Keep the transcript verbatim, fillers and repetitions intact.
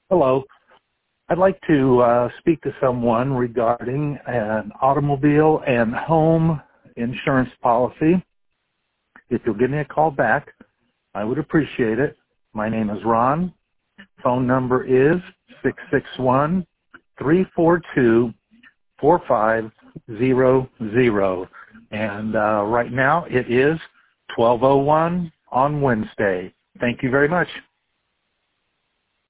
Hello. I'd like to uh, speak to someone regarding an automobile and home insurance policy. If you'll give me a call back, I would appreciate it. My name is Ron. Phone number is six six one, three four two, four five zero zero. And uh, right now it is twelve oh one on Wednesday. Thank you very much.